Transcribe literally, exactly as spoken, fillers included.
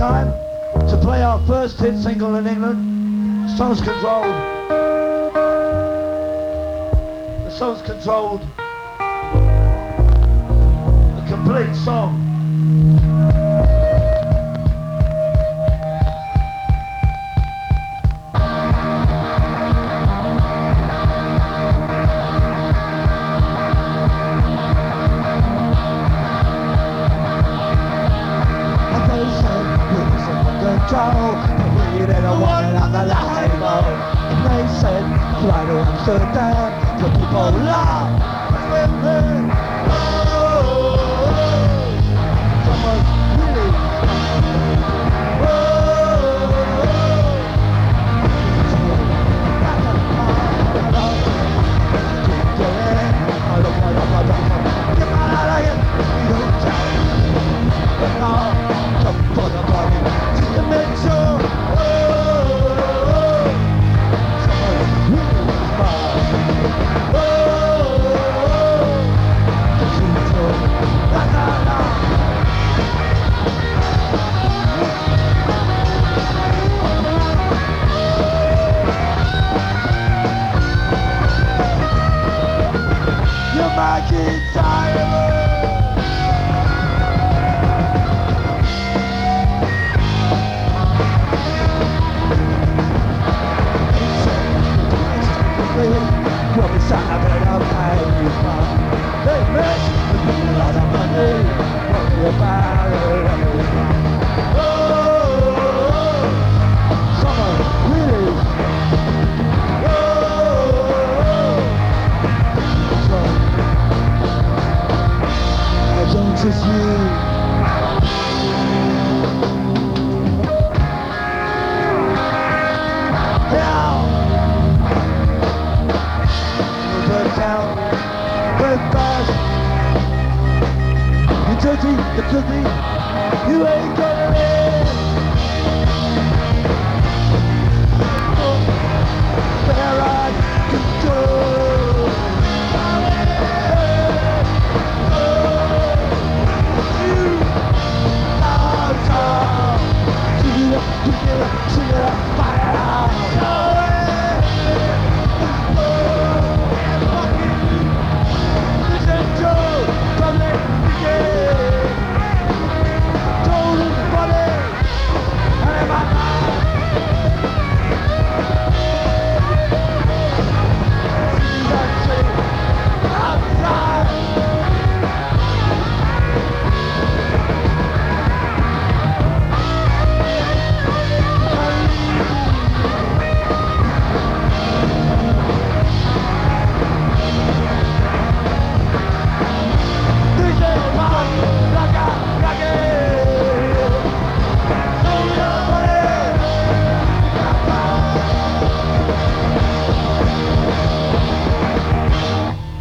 time to play our first hit single in England. The song's controlled. The song's controlled. A complete song. Control, but we didn't want it on the label. And they said, fly to Amsterdam, the people love with me. Oh, someone really. Just you. Down. Burn down. Burn fast. You're dirty, you're filthy. You ain't gonna live. Where I control. Sing it up, sing it up.